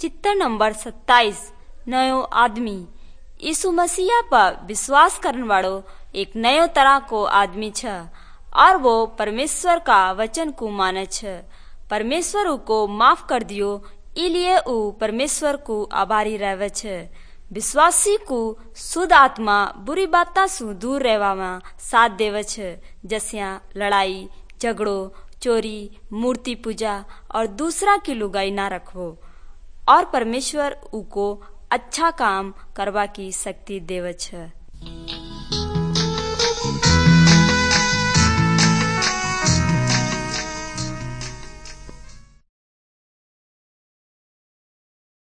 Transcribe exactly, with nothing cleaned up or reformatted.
चित्र नंबर सत्ताईस नयो आदमी। यीशु मसीहा पर विश्वास करने वालों एक नयो तरह को आदमी छ और वो परमेश्वर का वचन को माने छ। परमेश्वर को माफ कर दियो इलिए ऊ परमेश्वर को आभारी रहवे छ। विश्वासी को शुद्ध आत्मा बुरी बाता सु दूर रहवा में साथ देवे छ, जैसे लड़ाई झगड़ो चोरी मूर्ति पूजा और दूसरा की लुगाई ना रखवो। और परमेश्वर उको अच्छा काम करवा की शक्ति देवे छ।